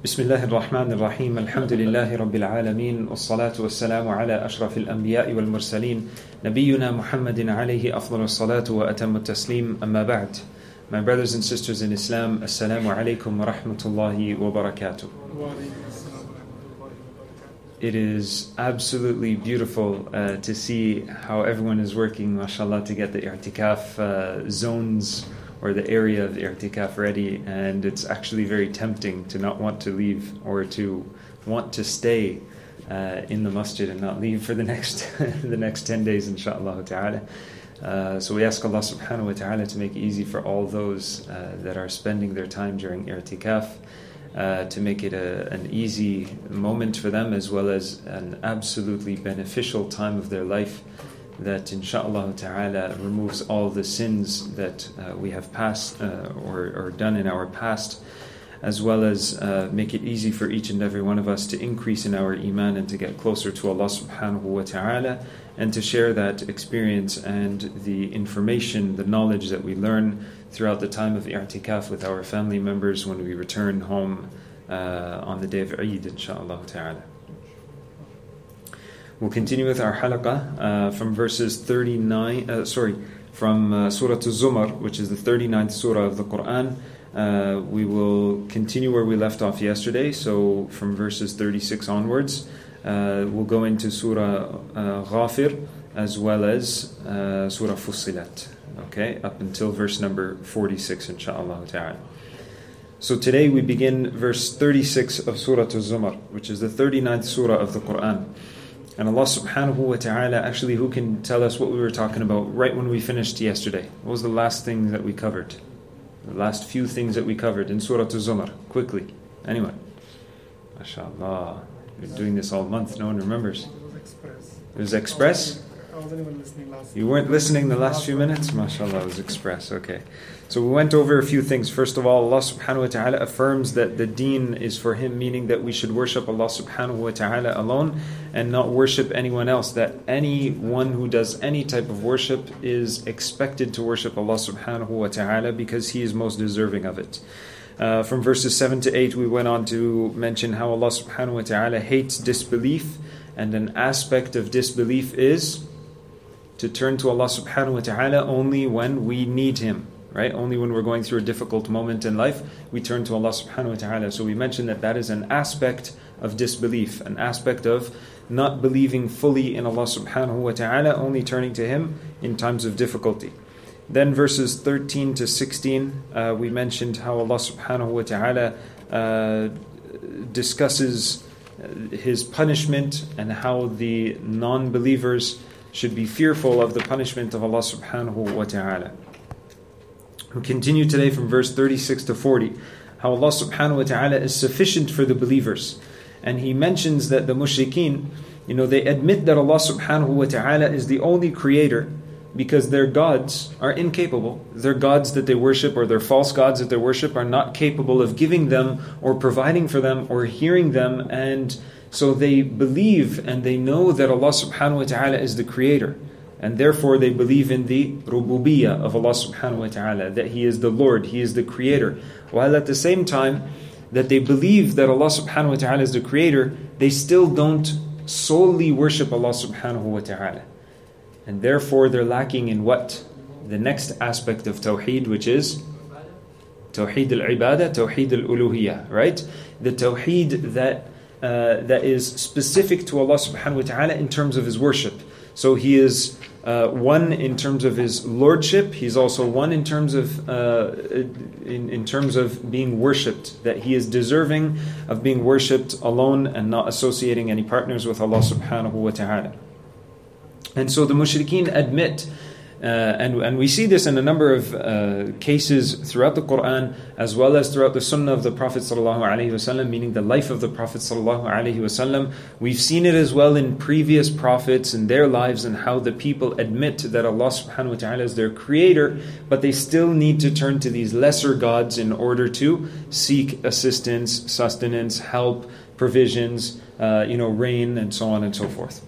بسم الله الرحمن الرحيم الحمد لله رب العالمين والصلاة والسلام على أشرف الأنبياء والمرسلين نبينا محمد عليه أفضل الصلاة وأتم التسليم أما بعد. My brothers and sisters in Islam, Assalamu alaikum wa rahmatullahi wa barakatuh. It is absolutely beautiful to see how everyone is working, mashallah, to get the i'tikaf zones or the area of the i'tikaf ready, and it's actually very tempting to not want to leave or to want to stay in the masjid and not leave for the next the next 10 days, inshaAllah ta'ala. So we ask Allah subhanahu wa ta'ala to make it easy for all those that are spending their time during i'tikaf, to make it an easy moment for them, as well as an absolutely beneficial time of their life that insha'Allah ta'ala removes all the sins that we have passed or done in our past, as well as make it easy for each and every one of us to increase in our iman and to get closer to Allah subhanahu wa ta'ala, and to share that experience and the information, the knowledge that we learn throughout the time of i'tikaf with our family members when we return home on the day of Eid, insha'Allah ta'ala. We'll continue with our halaqah from verses 39, from Surah Az-Zumar, which is the 39th surah of the Quran. We will continue where we left off yesterday, so from verses 36 onwards. We'll go into Surah Ghafir as well as Surah Fussilat, okay, up until verse number 46, insha'Allah ta'ala. So today we begin verse 36 of Surah Az-Zumar, which is the 39th surah of the Quran. And Allah subhanahu wa ta'ala, actually, who can tell us what we were talking about right when we finished yesterday? What was the last thing that we covered? The last few things that we covered in Surah Az-Zumar, quickly. Anyone? MashaAllah. We've been doing this all month, no one remembers. It was Express. It was Express? I wasn't even listening last. You weren't listening the last few minutes? MashaAllah, it was Express, okay. So we went over a few things. First of all, Allah subhanahu wa ta'ala affirms that the deen is for Him, meaning that we should worship Allah subhanahu wa ta'ala alone and not worship anyone else. That anyone who does any type of worship is expected to worship Allah subhanahu wa ta'ala because He is most deserving of it. From verses 7 to 8, we went on to mention how Allah subhanahu wa ta'ala hates disbelief, and an aspect of disbelief is to turn to Allah subhanahu wa ta'ala only when we need Him, right? Only when we're going through a difficult moment in life, we turn to Allah subhanahu wa ta'ala. So we mentioned that is an aspect of disbelief, an aspect of not believing fully in Allah subhanahu wa ta'ala, only turning to Him in times of difficulty. Then verses 13 to 16, we mentioned how Allah subhanahu wa ta'ala discusses His punishment and how the non-believers should be fearful of the punishment of Allah subhanahu wa ta'ala. We continue today from verse 36 to 40, how Allah subhanahu wa ta'ala is sufficient for the believers. And He mentions that the mushrikeen, they admit that Allah subhanahu wa ta'ala is the only creator, because their gods are incapable. Their gods that they worship, or their false gods that they worship, are not capable of giving them or providing for them or hearing them. And so they believe and they know that Allah subhanahu wa ta'ala is the creator. And therefore they believe in the rububiyyah of Allah subhanahu wa ta'ala, that He is the Lord, He is the creator. While at the same time that they believe that Allah subhanahu wa ta'ala is the creator, they still don't solely worship Allah subhanahu wa ta'ala. And therefore they're lacking in what? The next aspect of Tawheed, which is Tawheed al-Ibadah, Tawheed al-Uluhiyyah, right? The Tawheed that is specific to Allah subhanahu wa ta'ala in terms of His worship. So He is one in terms of His lordship. He's also one in terms of in terms of being worshipped, that He is deserving of being worshipped alone and not associating any partners with Allah subhanahu wa ta'ala. And so the mushrikeen admit, and we see this in a number of cases throughout the Quran, as well as throughout the Sunnah of the Prophet ﷺ, meaning the life of the Prophet ﷺ. We've seen it as well in previous prophets and their lives, and how the people admit that Allah subhanahu wa ta'ala is their creator, but they still need to turn to these lesser gods in order to seek assistance, sustenance, help, provisions, rain, and so on and so forth.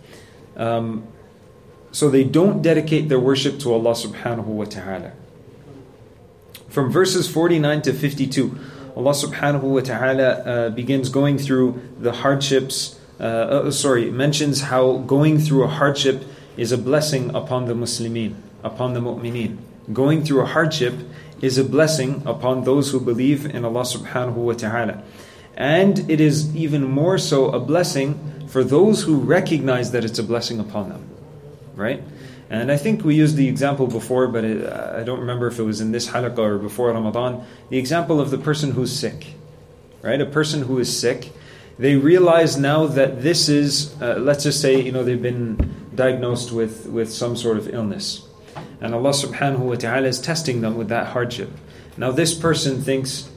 So they don't dedicate their worship to Allah subhanahu wa ta'ala. From verses 49 to 52, Allah subhanahu wa ta'ala begins going through the hardships, mentions how going through a hardship is a blessing upon the Muslimin, upon the mu'mineen. Going through a hardship is a blessing upon those who believe in Allah subhanahu wa ta'ala. And it is even more so a blessing for those who recognize that it's a blessing upon them. Right? And I think we used the example before, but I don't remember if it was in this halaqah or before Ramadan. The example of the person who's sick. Right? A person who is sick, they realize now that this is, let's just say, they've been diagnosed with some sort of illness. And Allah subhanahu wa ta'ala is testing them with that hardship. Now this person thinks,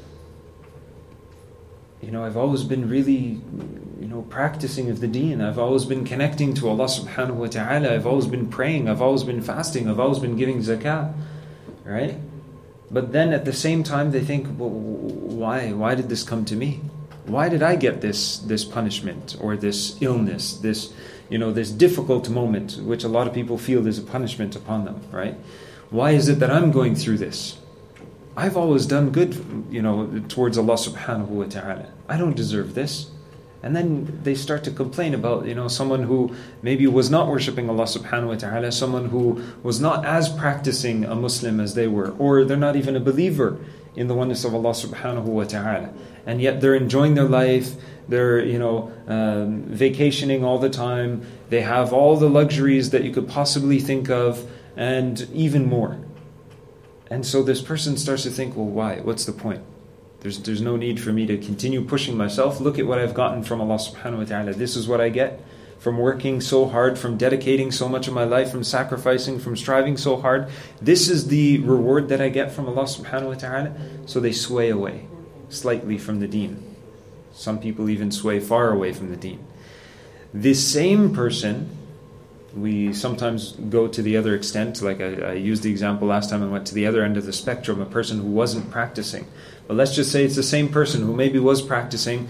I've always been really, practicing of the deen. I've always been connecting to Allah subhanahu wa ta'ala. I've always been praying. I've always been fasting. I've always been giving zakah. Right? But then at the same time they think, well, why? Why did this come to me? Why did I get this punishment or this illness, this difficult moment, which a lot of people feel is a punishment upon them, right? Why is it that I'm going through this? I've always done good, towards Allah subhanahu wa ta'ala. I don't deserve this. And then they start to complain about, someone who maybe was not worshipping Allah subhanahu wa ta'ala, someone who was not as practicing a Muslim as they were, or they're not even a believer in the oneness of Allah subhanahu wa ta'ala. And yet they're enjoying their life, they're, vacationing all the time, they have all the luxuries that you could possibly think of, and even more. And so this person starts to think, well, why? What's the point? There's no need for me to continue pushing myself. Look at what I've gotten from Allah subhanahu wa ta'ala. This is what I get from working so hard, from dedicating so much of my life, from sacrificing, from striving so hard. This is the reward that I get from Allah subhanahu wa ta'ala. So they sway away slightly from the deen. Some people even sway far away from the deen. This same person, we sometimes go to the other extent, like I used the example last time, I went to the other end of the spectrum, a person who wasn't practicing. But let's just say it's the same person who maybe was practicing,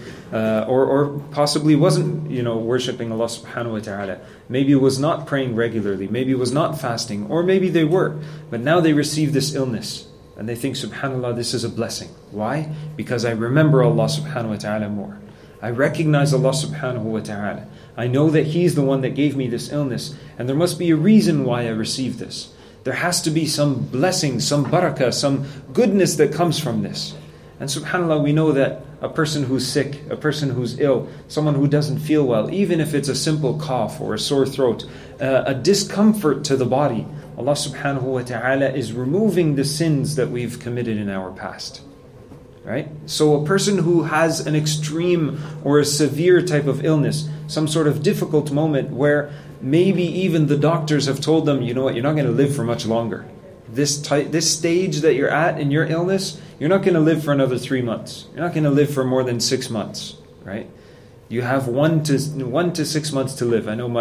or possibly wasn't, worshipping Allah subhanahu wa ta'ala. Maybe was not praying regularly, maybe was not fasting, or maybe they were. But now they receive this illness, and they think, subhanAllah, this is a blessing. Why? Because I remember Allah subhanahu wa ta'ala more. I recognize Allah subhanahu wa ta'ala. I know that He's the one that gave me this illness, and there must be a reason why I received this. There has to be some blessing, some barakah, some goodness that comes from this. And subhanAllah, we know that a person who's sick, a person who's ill, someone who doesn't feel well, even if it's a simple cough or a sore throat, a discomfort to the body, Allah subhanahu wa ta'ala is removing the sins that we've committed in our past. Right? So a person who has an extreme or a severe type of illness, some sort of difficult moment where maybe even the doctors have told them, you know what, you're not going to live for much longer. This stage that you're at in your illness, you're not going to live for another 3 months. You're not going to live for more than 6 months. Right? You have 1 to 6 months to live. I know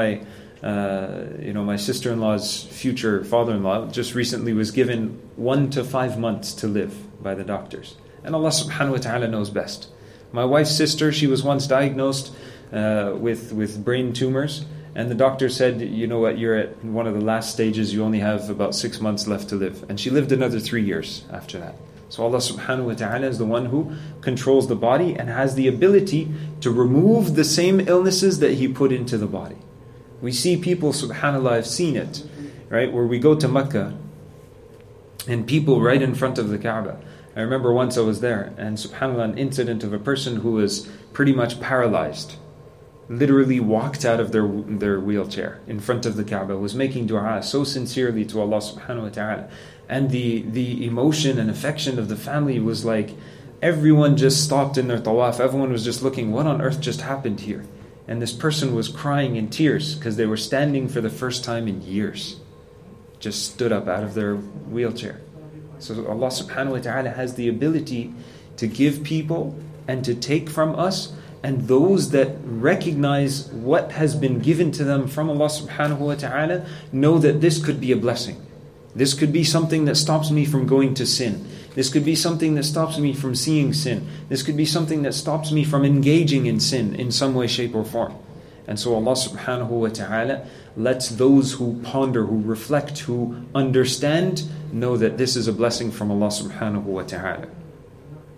my sister-in-law's future father-in-law just recently was given 1 to 5 months to live by the doctors. And Allah subhanahu wa ta'ala knows best. My wife's sister, she was once diagnosed with brain tumors, and the doctor said, you know what, you're at one of the last stages, you only have about 6 months left to live. And she lived another 3 years after that. So Allah subhanahu wa ta'ala is the one who controls the body and has the ability to remove the same illnesses that He put into the body. We see people, subhanAllah, have seen it, right? Where we go to Mecca, and people right in front of the Kaaba. I remember once I was there, and subhanAllah, an incident of a person who was pretty much paralyzed, literally walked out of their wheelchair in front of the Kaaba, was making dua so sincerely to Allah subhanahu wa ta'ala. And the emotion and affection of the family was like, everyone just stopped in their tawaf, everyone was just looking, what on earth just happened here? And this person was crying in tears because they were standing for the first time in years. Just stood up out of their wheelchair. So Allah subhanahu wa ta'ala has the ability to give people and to take from us, and those that recognize what has been given to them from Allah subhanahu wa ta'ala know that this could be a blessing. This could be something that stops me from going to sin. This could be something that stops me from seeing sin. This could be something that stops me from engaging in sin in some way, shape or form. And so Allah subhanahu wa ta'ala lets those who ponder, who reflect, who understand, know that this is a blessing from Allah subhanahu wa ta'ala.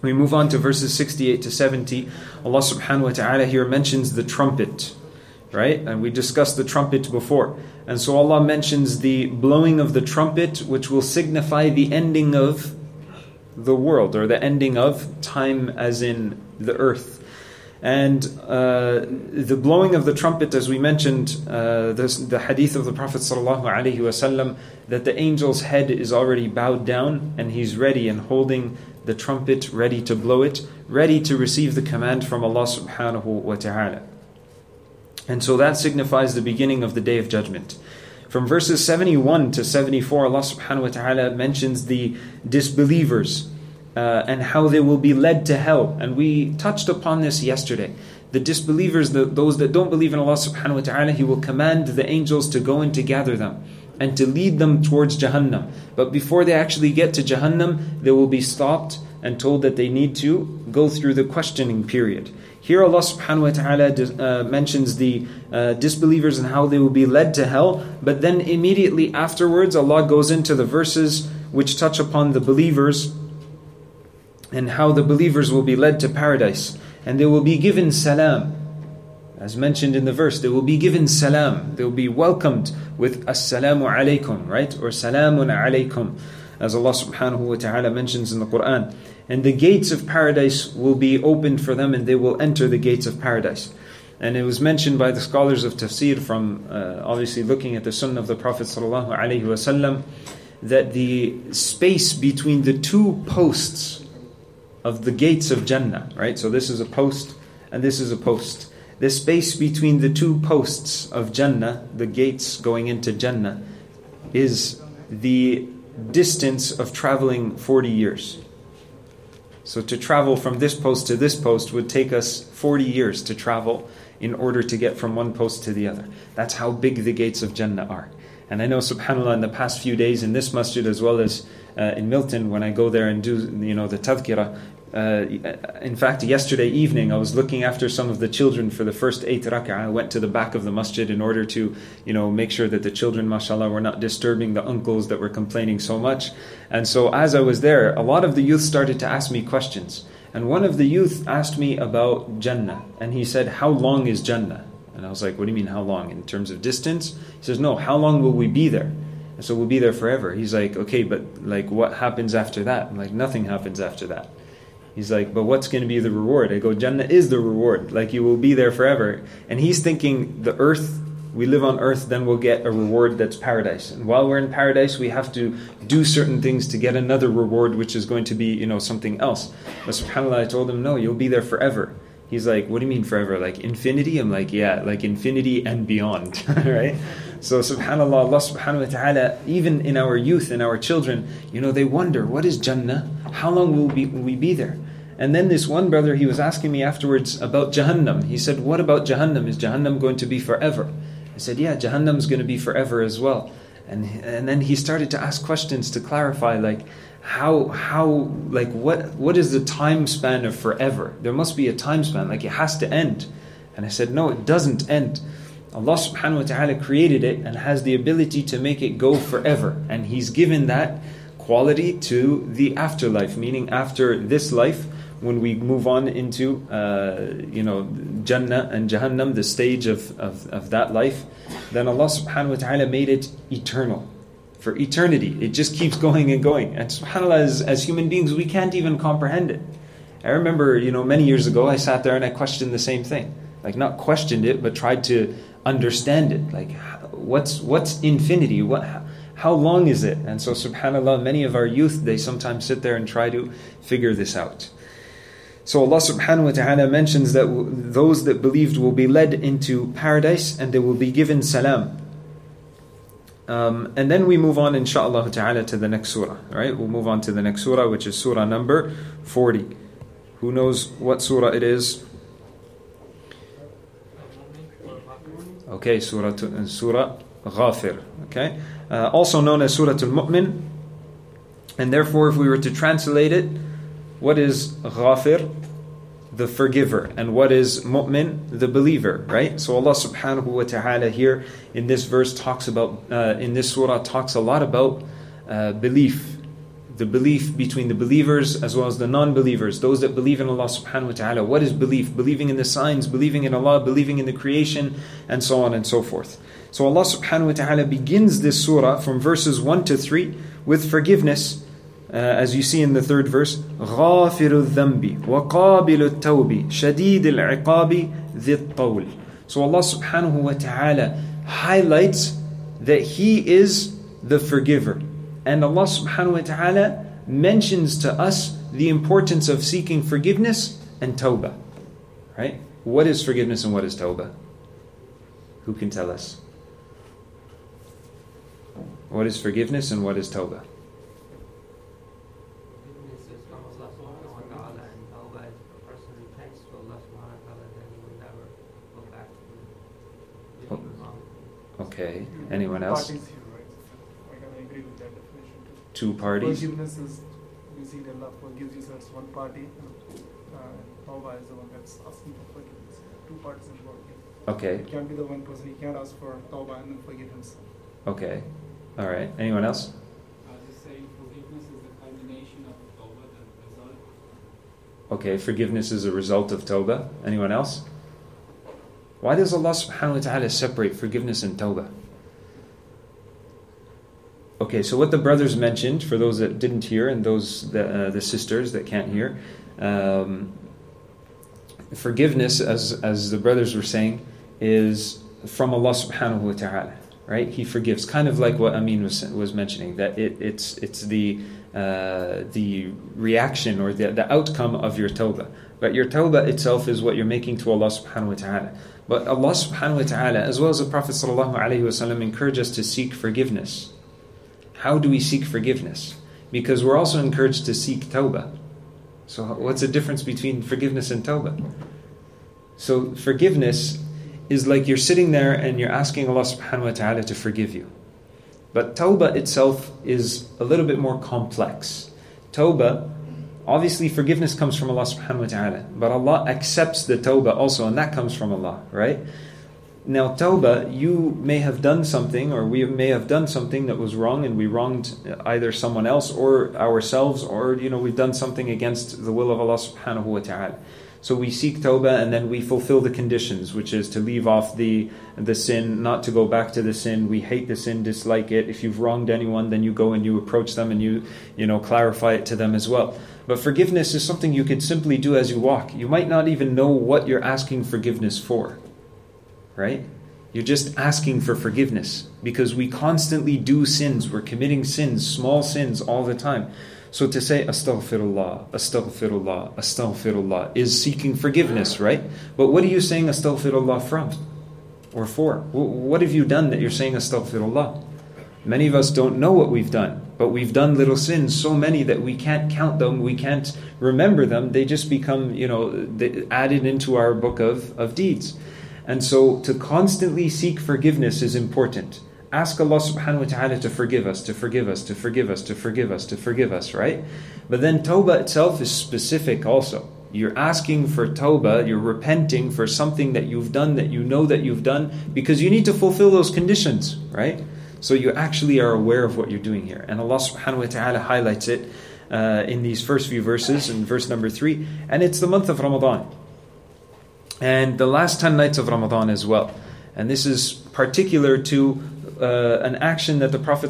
We move on to verses 68 to 70. Allah subhanahu wa ta'ala here mentions the trumpet, right? And we discussed the trumpet before. And so Allah mentions the blowing of the trumpet, which will signify the ending of the world, or the ending of time as in the earth. And the blowing of the trumpet, as we mentioned, the hadith of the Prophet ﷺ, that the angel's head is already bowed down and he's ready and holding the trumpet, ready to blow it, ready to receive the command from Allah subhanahu wa ta'ala. And so that signifies the beginning of the Day of Judgment. From verses 71 to 74, Allah subhanahu wa ta'ala mentions the disbelievers and how they will be led to hell. And we touched upon this yesterday. The disbelievers, those that don't believe in Allah subhanahu wa ta'ala, He will command the angels to go and to gather them and to lead them towards Jahannam. But before they actually get to Jahannam, they will be stopped and told that they need to go through the questioning period. Here Allah subhanahu wa ta'ala mentions the disbelievers and how they will be led to hell. But then immediately afterwards, Allah goes into the verses which touch upon the believers and how the believers will be led to paradise. And they will be given salam. As mentioned in the verse, they will be given salam. They will be welcomed with assalamu alaykum, right? Or salamun alaykum, as Allah subhanahu wa ta'ala mentions in the Quran. And the gates of paradise will be opened for them and they will enter the gates of paradise. And it was mentioned by the scholars of tafsir from obviously looking at the sunnah of the Prophet sallallahu alaihi wasallam, that the space between the two posts of the gates of Jannah, right? So this is a post and this is a post. The space between the two posts of Jannah, the gates going into Jannah, is the distance of traveling 40 years. So to travel from this post to this post would take us 40 years to travel in order to get from one post to the other. That's how big the gates of Jannah are. And I know, subhanAllah, in the past few days in this masjid as well as in Milton, when I go there and do the tadhkirah, in fact, yesterday evening I was looking after some of the children for the first 8 rak'ah. I went to the back of the masjid in order to make sure that the children, mashallah, were not disturbing the uncles that were complaining so much. And so as I was there, a lot of the youth started to ask me questions. And one of the youth asked me about Jannah. And he said, how long is Jannah? And I was like, what do you mean how long? In terms of distance? He says, no, how long will we be there? And so we'll be there forever. He's like, okay, but like what happens after that? I'm like, nothing happens after that. He's like, but what's going to be the reward? I go, Jannah is the reward. Like you will be there forever. And he's thinking the earth, we live on earth, then we'll get a reward that's paradise. And while we're in paradise, we have to do certain things to get another reward, which is going to be, something else. But subhanAllah, I told him, no, you'll be there forever. He's like, what do you mean forever? Like infinity? I'm like, yeah, like infinity and beyond, right? So subhanAllah, Allah subhanahu wa ta'ala, even in our youth, in our children, they wonder, what is Jannah? How long will we be there? And then this one brother, he was asking me afterwards about Jahannam. He said, what about Jahannam? Is Jahannam going to be forever? I said, yeah, Jahannam's going to be forever as well. And then he started to ask questions to clarify, like, what is the time span of forever? There must be a time span, like it has to end. And I said, no, it doesn't end. Allah subhanahu wa ta'ala created it and has the ability to make it go forever. And He's given that quality to the afterlife, meaning after this life, when we move on into Jannah and Jahannam, the stage of that life, then Allah subhanahu wa ta'ala made it eternal. For eternity. It just keeps going and going. And subhanAllah, as human beings, we can't even comprehend it. I remember, many years ago, I sat there and I questioned the same thing. Like, not questioned it, but tried to understand it. Like, what's infinity? How long is it? And so subhanAllah, many of our youth, they sometimes sit there and try to figure this out. So Allah subhanahu wa ta'ala mentions that those that believed will be led into paradise and they will be given salam. And then we move on, inshaAllah ta'ala, to the next surah. Right? We'll move on to the next surah, which is surah number 40. Who knows what surah it is? Okay, surah Ghafir. Okay, also known as Surah Al-Mu'min. And therefore, if we were to translate it, what is Ghafir? The forgiver. And what is Mu'min? The believer, right? So Allah subhanahu wa ta'ala here in this verse talks about, in this surah talks a lot about belief. the belief between the believers as well as the non-believers, those that believe in Allah subhanahu wa ta'ala. What is belief? Believing in the signs, believing in Allah, believing in the creation, and so on and so forth. So Allah subhanahu wa ta'ala begins this surah from verses 1 to 3 with forgiveness, as you see in the third verse, غَافِرُ الذَّنْبِ وَقَابِلُ التَّوْبِ شَدِيدِ الْعِقَابِ ذِي الطَّوْلِ. So Allah subhanahu wa ta'ala highlights that He is the forgiver. And Allah subhanahu wa ta'ala mentions to us the importance of seeking forgiveness and tawbah. Right? What is forgiveness and what is tawbah? Who can tell us? What is forgiveness and what is tawbah? Forgiveness is from Allah subhanahu wa ta'ala, and tawbah is a person repents to Allah subhanahu wa ta'ala, then he will never go back to doing wrong. Okay. Anyone else? Parties here, right? I can agree with that definition too. Two parties? Forgiveness is, we see that Allah forgives you, so it's one party. Tawbah is the one that's asking for forgiveness. Two parties involved. Okay. It can't be the one person. He can't ask for tawbah and then forgive himself. Okay. All right. Anyone else? I was just saying forgiveness is the culmination of tawbah, the result. Okay, forgiveness is a result of tawbah. Anyone else? Why does Allah subhanahu wa ta'ala separate forgiveness and tawbah? Okay, so what the brothers mentioned, for those that didn't hear and those the sisters that can't hear, forgiveness, as the brothers were saying, is from Allah subhanahu wa ta'ala. Right, He forgives, kind of like what Amin was mentioning, that it's the reaction or the outcome of your tawbah. But your tawbah itself is what you're making to Allah subhanahu wa ta'ala. But Allah subhanahu wa ta'ala, as well as the Prophet sallallahu alaihi wasallam, encourage us to seek forgiveness. How do we seek forgiveness? Because we're also encouraged to seek tawbah. So what's the difference between forgiveness and tawbah? So forgiveness is like you're sitting there and you're asking Allah subhanahu wa ta'ala to forgive you. But tawbah itself is a little bit more complex. Tawbah, obviously forgiveness comes from Allah subhanahu wa ta'ala, but Allah accepts the tawbah also, and that comes from Allah, right? Now tawbah, you may have done something, or we may have done something that was wrong, and we wronged either someone else or ourselves, or we've done something against the will of Allah subhanahu wa ta'ala. So we seek tawbah and then we fulfill the conditions, which is to leave off the sin, not to go back to the sin. We hate the sin, dislike it. If you've wronged anyone, then you go and you approach them and you clarify it to them as well. But forgiveness is something you could simply do as you walk. You might not even know what you're asking forgiveness for. Right? You're just asking for forgiveness because we constantly do sins. We're committing sins, small sins all the time. So to say astaghfirullah, astaghfirullah, astaghfirullah is seeking forgiveness, right? But what are you saying astaghfirullah from or for? What have you done that you're saying astaghfirullah? Many of us don't know what we've done, but we've done little sins, so many that we can't count them, we can't remember them. They just become, added into our book of deeds. And so to constantly seek forgiveness is important. Ask Allah subhanahu wa ta'ala to forgive us, to forgive us, to forgive us, to forgive us, to forgive us, right? But then tawbah itself is specific also. You're asking for tawbah, you're repenting for something that you've done, that you know that you've done, because you need to fulfill those conditions, right? So you actually are aware of what you're doing here. And Allah subhanahu wa ta'ala highlights it in these first few verses, in verse number 3. And it's the month of Ramadan. And the last 10 nights of Ramadan as well. And this is particular to an action that the Prophet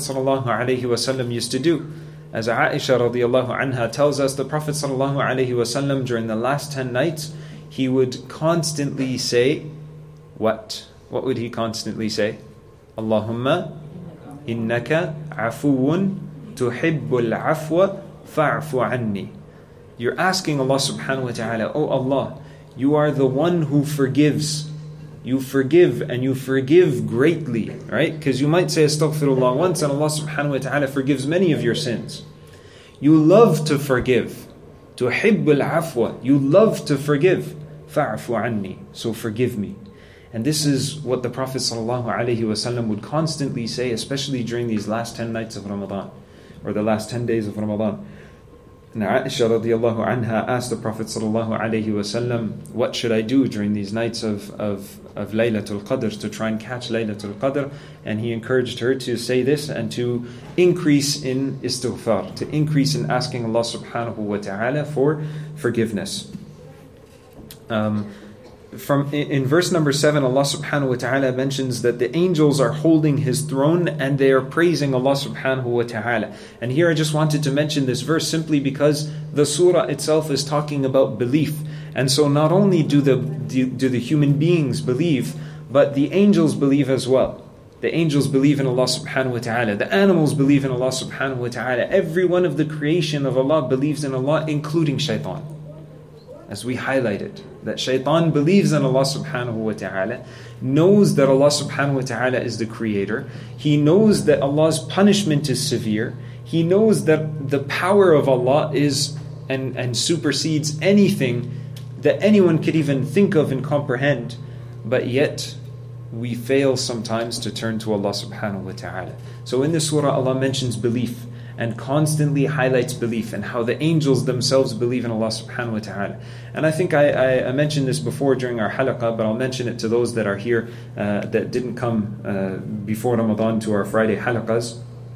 ﷺ used to do. As Aisha radiallahu anha tells us, the Prophet ﷺ during the last 10 nights, he would constantly say, what? What would he constantly say? Allahumma innaka afuun tuhibbul afwa fa'fu anni. You're asking Allah subhanahu wa ta'ala, oh Allah, you are the one who forgives. You forgive and you forgive greatly, right? Because you might say astaghfirullah once and Allah subhanahu wa ta'ala forgives many of your sins. You love to forgive. Tuhibbul afwa. You love to forgive. Fa'fu anni. So forgive me. And this is what the Prophet ﷺ would constantly say, especially during these last 10 nights of Ramadan, or the last 10 days of Ramadan. And Aisha radiallahu anha asked the Prophet sallallahu alaihi wasallam, what should I do during these nights of Laylatul Qadr to try and catch Laylatul Qadr? And he encouraged her to say this and to increase in istighfar, to increase in asking Allah subhanahu wa ta'ala for forgiveness. In verse number 7, Allah subhanahu wa ta'ala mentions that the angels are holding His throne and they are praising Allah subhanahu wa ta'ala. And here I just wanted to mention this verse simply because the surah itself is talking about belief. And so not only do the human beings believe, but the angels believe as well. The angels believe in Allah subhanahu wa ta'ala. The animals believe in Allah subhanahu wa ta'ala. Every one of the creation of Allah believes in Allah, including shaitan. As we highlighted, that shaitan believes in Allah subhanahu wa ta'ala, knows that Allah subhanahu wa ta'ala is the creator. He knows that Allah's punishment is severe. He knows that the power of Allah is and supersedes anything that anyone could even think of and comprehend. But yet, we fail sometimes to turn to Allah subhanahu wa ta'ala. So in this surah, Allah mentions belief and constantly highlights belief and how the angels themselves believe in Allah subhanahu wa ta'ala. And I think I mentioned this before during our halaqah, but I'll mention it to those that are here that didn't come before Ramadan to our Friday halaqahs.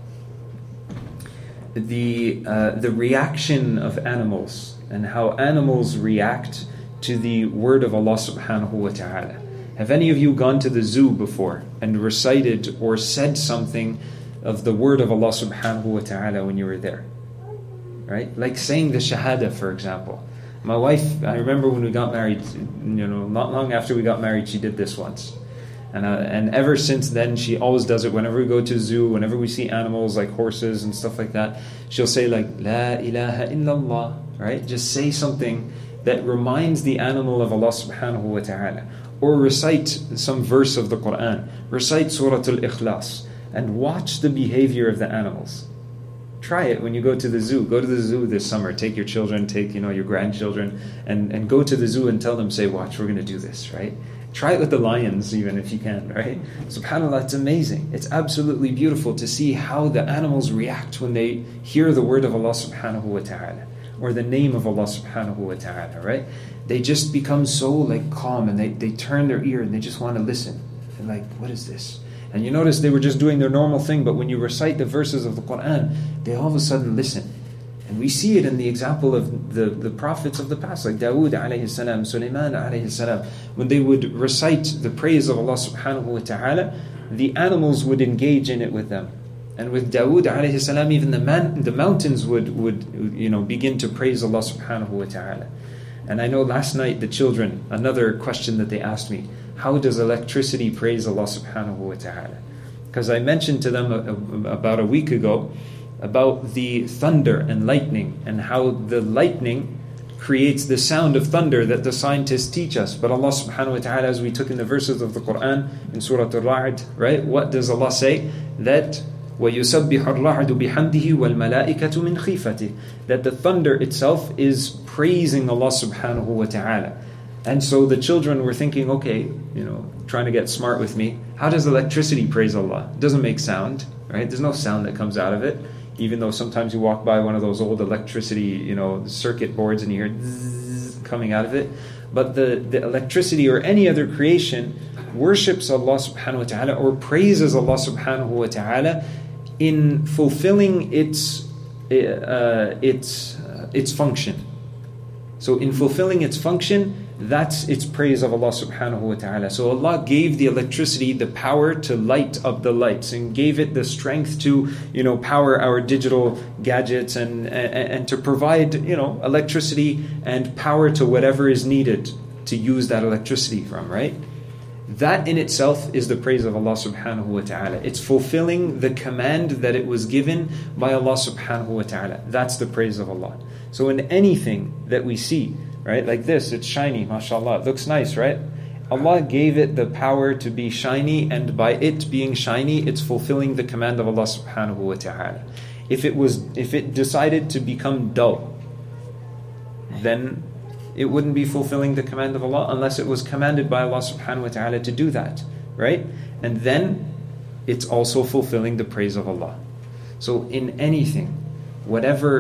The reaction of animals and how animals react to the word of Allah subhanahu wa ta'ala. Have any of you gone to the zoo before and recited or said something of the word of Allah subhanahu wa ta'ala when you were there? Right? Like saying the shahada, for example. My wife, I remember when we got married, not long after we got married, she did this once. And ever since then, she always does it whenever we go to a zoo, whenever we see animals like horses and stuff like that. She'll say like, La ilaha illallah, right? Just say something that reminds the animal of Allah subhanahu wa ta'ala. Or recite some verse of the Quran. Recite Surah Al-Ikhlas. And watch the behavior of the animals. Try it when you go to the zoo. Go to the zoo this summer. Take your children, take your grandchildren, and go to the zoo and tell them, say, watch, we're going to do this, right? Try it with the lions even if you can, right? SubhanAllah, it's amazing. It's absolutely beautiful to see how the animals react when they hear the word of Allah subhanahu wa ta'ala. Or the name of Allah subhanahu wa ta'ala, right? They just become so calm and they turn their ear and they just want to listen. They're like, what is this? And you notice they were just doing their normal thing, but when you recite the verses of the Quran, they all of a sudden listen. And we see it in the example of the prophets of the past, like Dawood alayhi salam, Sulaiman alayhi salam. When they would recite the praise of Allah subhanahu wa ta'ala, the animals would engage in it with them. And with Dawood alayhi salam, even the mountains would begin to praise Allah subhanahu wa ta'ala. And I know last night the children, another question that they asked me, how does electricity praise Allah subhanahu wa ta'ala? Because I mentioned to them about a week ago about the thunder and lightning and how the lightning creates the sound of thunder that the scientists teach us. But Allah subhanahu wa ta'ala, as we took in the verses of the Quran in Surah Al-Ra'd, right? What does Allah say? That وَيُسَبِّحُ الرَّعْدُ بِحَمْدِهِ وَالْمَلَائِكَةُ مِنْ خِيفَتِهِ. That the thunder itself is praising Allah subhanahu wa ta'ala. And so the children were thinking, okay, trying to get smart with me. How does electricity praise Allah? It doesn't make sound, right? There's no sound that comes out of it. Even though sometimes you walk by one of those old electricity, circuit boards and you hear zzz coming out of it. But the electricity or any other creation worships Allah subhanahu wa ta'ala or praises Allah subhanahu wa ta'ala in fulfilling its function. So in fulfilling its function, that's its praise of Allah subhanahu wa ta'ala. So Allah gave the electricity the power to light up the lights and gave it the strength to power our digital gadgets and to provide electricity and power to whatever is needed to use that electricity from, right? That in itself is the praise of Allah subhanahu wa ta'ala. It's fulfilling the command that it was given by Allah subhanahu wa ta'ala. That's the praise of Allah. So in anything that we see, right, like this, it's shiny, mashallah, it looks nice, right? Allah gave it the power to be shiny, and by it being shiny, it's fulfilling the command of Allah subhanahu wa ta'ala. If it decided to become dull, then it wouldn't be fulfilling the command of Allah unless it was commanded by Allah subhanahu wa ta'ala to do that, right? And then it's also fulfilling the praise of Allah. So in anything, whatever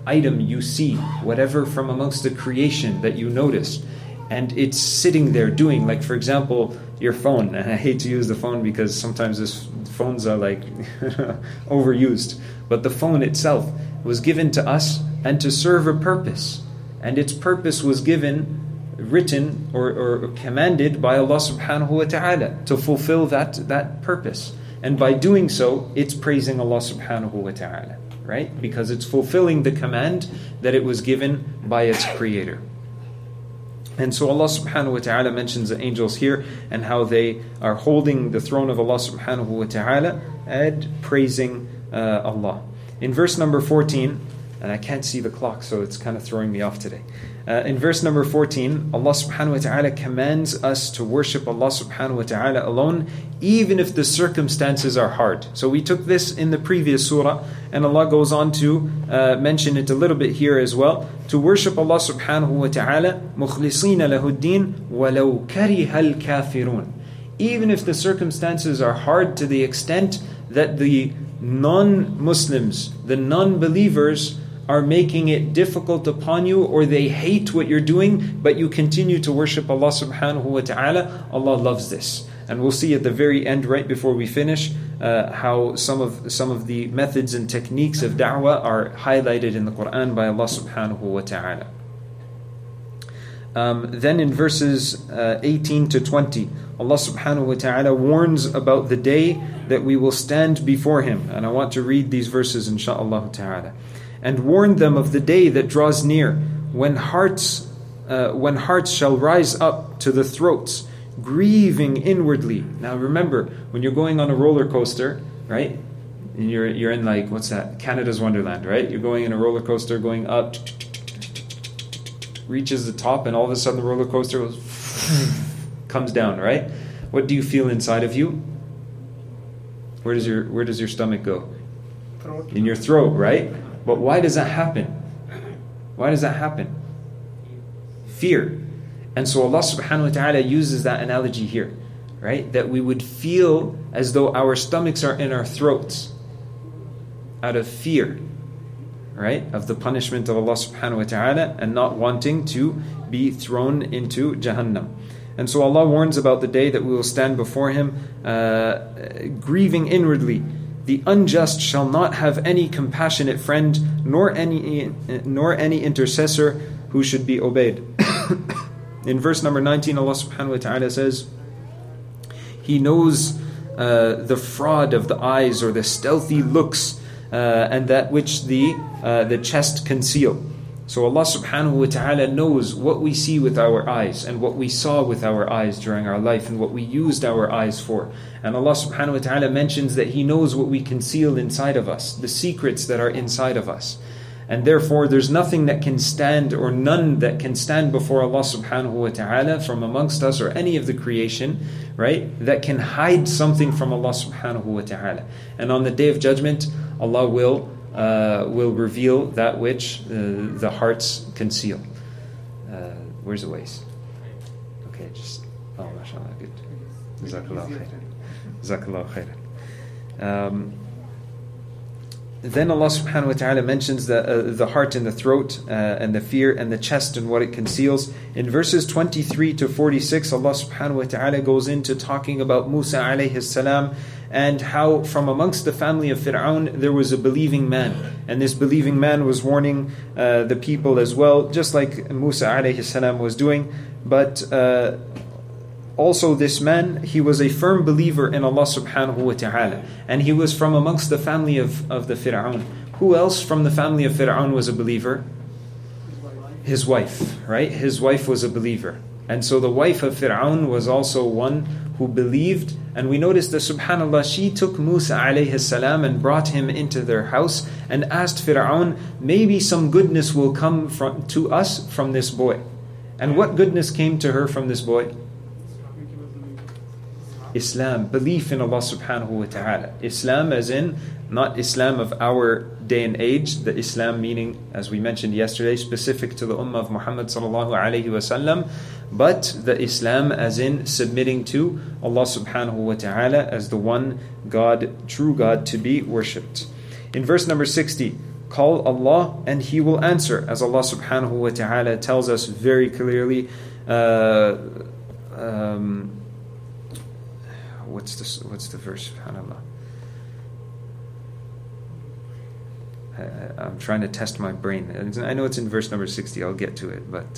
item you see, whatever from amongst the creation that you notice, and it's sitting there doing, like for example, your phone. And I hate to use the phone because sometimes phones are like overused. But the phone itself was given to us and to serve a purpose. And its purpose was written or commanded by Allah subhanahu wa ta'ala to fulfill that purpose. And by doing so, it's praising Allah subhanahu wa ta'ala, right? Because it's fulfilling the command that it was given by its creator. And so Allah subhanahu wa ta'ala mentions the angels here and how they are holding the throne of Allah subhanahu wa ta'ala and praising Allah. In verse number 14, and I can't see the clock, so it's kind of throwing me off today. In verse number 14, Allah subhanahu wa ta'ala commands us to worship Allah subhanahu wa ta'ala alone, even if the circumstances are hard. So we took this in the previous surah, and Allah goes on to mention it a little bit here as well. To worship Allah subhanahu wa ta'ala, مُخْلِصِينَ لَهُ الدِّينَ وَلَوْ كَرِهَ الْكَافِرُونَ. Even if the circumstances are hard to the extent that the non-Muslims, the non-believers, are making it difficult upon you, or they hate what you're doing, but you continue to worship Allah subhanahu wa ta'ala, Allah loves this. And we'll see at the very end, right before we finish, how some of the methods and techniques of da'wah are highlighted in the Quran by Allah subhanahu wa ta'ala. Then in verses 18 to 20, Allah subhanahu wa ta'ala warns about the day that we will stand before Him. And I want to read these verses insha'Allah ta'ala. And warn them of the day that draws near, when hearts shall rise up to the throats, grieving inwardly. Now remember, when you're going on a roller coaster, right? And you're in like, what's that? Canada's Wonderland, right? You're going in a roller coaster, going up, reaches the top, and all of a sudden the roller coaster goes, comes down, right? What do you feel inside of you? Where does your stomach go? Throat. In your throat, right? But why does that happen? Why does that happen? Fear. And so Allah subhanahu wa ta'ala uses that analogy here, right? That we would feel as though our stomachs are in our throats out of fear, right? Of the punishment of Allah subhanahu wa ta'ala and not wanting to be thrown into Jahannam. And so Allah warns about the day that we will stand before Him grieving inwardly. The unjust shall not have any compassionate friend, nor any intercessor who should be obeyed. In verse number 19, Allah subhanahu wa ta'ala says, He knows the fraud of the eyes, or the stealthy looks, and that which the chest conceal. So Allah subhanahu wa ta'ala knows what we see with our eyes, and what we saw with our eyes during our life, and what we used our eyes for. And Allah subhanahu wa ta'ala mentions that He knows what we conceal inside of us, the secrets that are inside of us. And therefore there's nothing that can stand, or none that can stand before Allah subhanahu wa ta'ala from amongst us or any of the creation, right, that can hide something from Allah subhanahu wa ta'ala. And on the Day of Judgment, Allah will reveal that which the hearts conceal. Where's the waist? Okay, oh, mashallah, good. Jazakallah khairan. Jazakallah khairan. Then Allah subhanahu wa ta'ala mentions the heart and the throat, and the fear and the chest and what it conceals. In verses 23 to 46, Allah subhanahu wa ta'ala goes into talking about Musa alayhi salam, and how from amongst the family of Fir'aun there was a believing man. And this believing man was warning the people as well, just like Musa alayhi salam was doing. But also this man, he was a firm believer in Allah subhanahu wa ta'ala. And he was from amongst the family of the Fir'aun. Who else from the family of Fir'aun was a believer? His wife, right? His wife was a believer. And so the wife of Fir'aun was also one who believed. And we notice that subhanAllah, she took Musa alayhi salam and brought him into their house and asked Fir'aun, maybe some goodness will come to us from this boy. And what goodness came to her from this boy? Islam, belief in Allah subhanahu wa ta'ala. Islam as in, not Islam of our day and age, the Islam meaning, as we mentioned yesterday, specific to the ummah of Muhammad sallallahu alayhi wa sallam, but the Islam as in submitting to Allah subhanahu wa ta'ala as the one God, true God to be worshipped. In verse number 60, Call Allah and He will answer, as Allah subhanahu wa ta'ala tells us very clearly. What's the verse? SubhanAllah. I'm trying to test my brain. I know it's in verse number 60. I'll get to it, but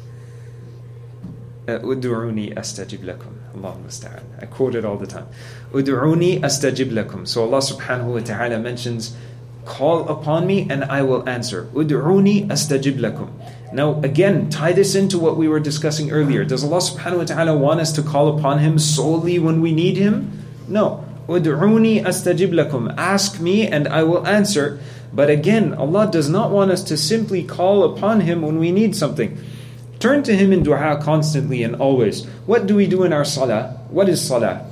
Ud'uni astajib lakum. Allahu musta'an. I quote it all the time. Ud'uni astajib lakum. So Allah subhanahu wa ta'ala mentions, call upon me and I will answer. Ud'uni astajib lakum. Now again, tie this into what we were discussing earlier. Does Allah subhanahu wa ta'ala want us to call upon Him solely when we need Him? No. Ud'uni astajib lakum. Ask me and I will answer. But again, Allah does not want us to simply call upon Him when we need something. Turn to Him in dua constantly and always. What do we do in our salah? What is salah?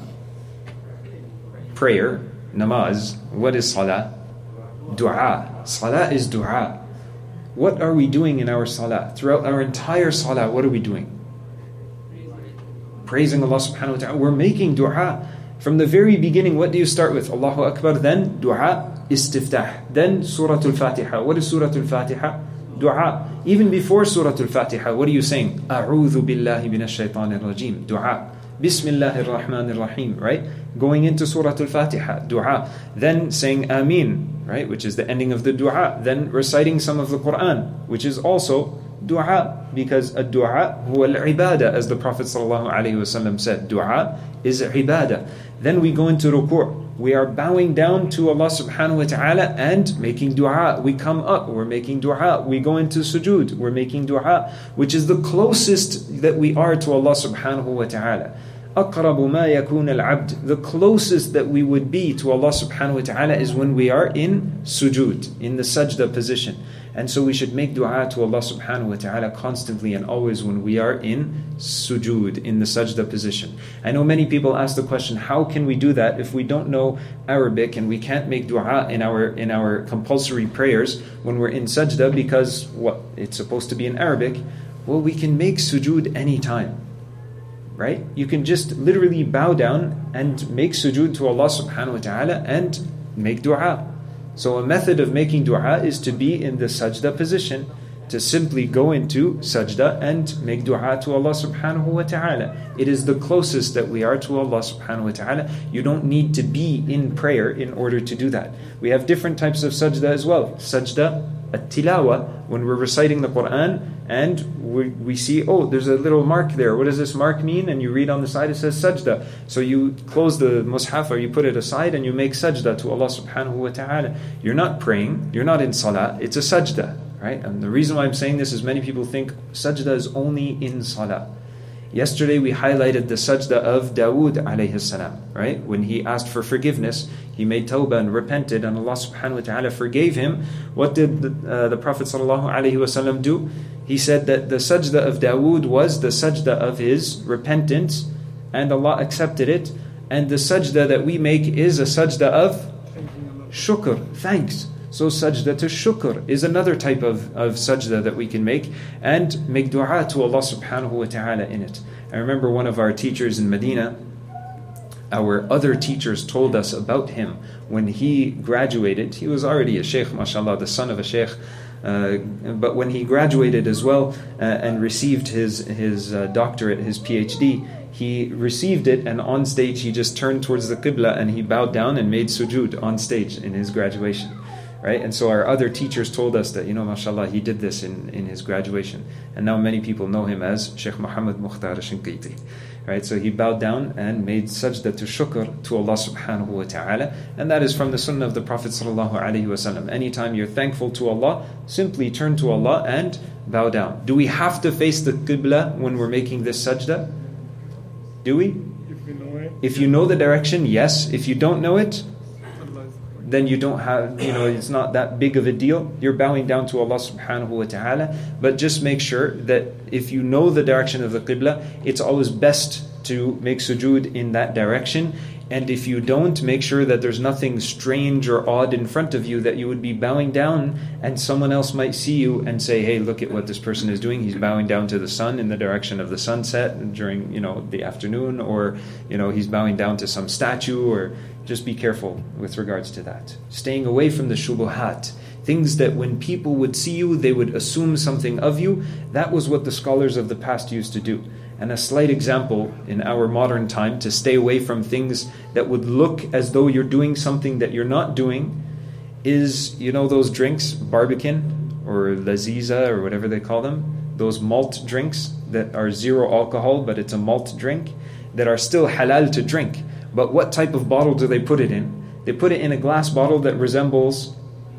Prayer, namaz. What is salah? Dua. Salah is dua. What are we doing in our salah? Throughout our entire salah, what are we doing? Praising Allah subhanahu wa ta'ala. We're making dua. From the very beginning, what do you start with? Allahu Akbar, then dua, istiftah, then Surah Al-Fatiha. What is Surah Al-Fatiha? Dua. Even before Surah Al-Fatiha, what are you saying? A'udhu billahi minash shaitanir rajim. Dua. Bismillahir Rahmanir Rahim, right? Going into Surah Al-Fatiha, dua. Then saying Ameen, right? Which is the ending of the dua. Then reciting some of the Quran, which is also dua. Because ad-dua huwa al-ibadah, as the Prophet ﷺ said. Dua is ibadah. Then we go into ruku'. We are bowing down to Allah subhanahu wa ta'ala and making dua. We come up, we're making dua. We go into sujood, we're making dua, which is the closest that we are to Allah subhanahu wa ta'ala. أَقْرَبُ مَا يَكُونَ الْعَبْدِ. The closest that we would be to Allah subhanahu wa ta'ala is when we are in sujood, in the sajda position. And so we should make dua to Allah subhanahu wa ta'ala constantly and always when we are in sujood, in the sajda position. I know many people ask the question, how can we do that if we don't know Arabic and we can't make dua in our compulsory prayers when we're in sajda because it's supposed to be in Arabic? Well, we can make sujood anytime. Right? You can just literally bow down and make sujood to Allah subhanahu wa ta'ala and make dua. So a method of making dua is to be in the sajda position, to simply go into sajda and make dua to Allah subhanahu wa ta'ala. It is the closest that we are to Allah subhanahu wa ta'ala. You don't need to be in prayer in order to do that. We have different types of sajda as well. Sajda at-tilawa, when we're reciting the Quran and we see, there's a little mark there. What does this mark mean? And you read on the side, it says sajda. So you close the mushaf or you put it aside and you make sajda to Allah subhanahu wa ta'ala. You're not praying, you're not in salah, it's a sajda, right? And the reason why I'm saying this is many people think sajda is only in salah. Yesterday we highlighted the sajda of Dawood alayhi salam, right? When he asked for forgiveness, he made tawbah and repented and Allah subhanahu wa ta'ala forgave him. What did the Prophet sallallahu alayhi wasallam do? He said that the sajda of Dawood was the sajda of his repentance and Allah accepted it. And the sajda that we make is a sajda of shukr, thanks. So sajda to shukr is another type of sajda that we can make and make dua to Allah subhanahu wa ta'ala in it. I remember one of our teachers in Medina, our other teachers told us about him when he graduated. He was already a sheikh, mashallah, the son of a sheikh. But when he graduated as well and received his doctorate, his PhD, he received it and on stage he just turned towards the qibla and he bowed down and made sujood on stage in his graduation. Right? And so our other teachers told us that, mashallah, he did this in his graduation. And now many people know him as Sheikh Muhammad Mukhtar Shinqiti. Right? So he bowed down and made sajda to shukr to Allah subhanahu wa ta'ala. And that is from the sunnah of the Prophet sallallahu alaihi wasallam. Anytime you're thankful to Allah, simply turn to Allah and bow down. Do we have to face the qibla when we're making this sajda? Do we? If we know it. If you know the direction, yes. If you don't know it, then you don't have, it's not that big of a deal. You're bowing down to Allah subhanahu wa ta'ala. But just make sure that if you know the direction of the qibla, it's always best to make sujood in that direction. And if you don't, make sure that there's nothing strange or odd in front of you that you would be bowing down and someone else might see you and say, hey, look at what this person is doing. He's bowing down to the sun in the direction of the sunset during, the afternoon, or, he's bowing down to some statue, or just be careful with regards to that. Staying away from the shubuhat, things that when people would see you, they would assume something of you. That was what the scholars of the past used to do. And a slight example in our modern time to stay away from things that would look as though you're doing something that you're not doing is, you know those drinks, Barbican or Laziza or whatever they call them, those malt drinks that are zero alcohol, but it's a malt drink, that are still halal to drink. But what type of bottle do they put it in? They put it in a glass bottle that resembles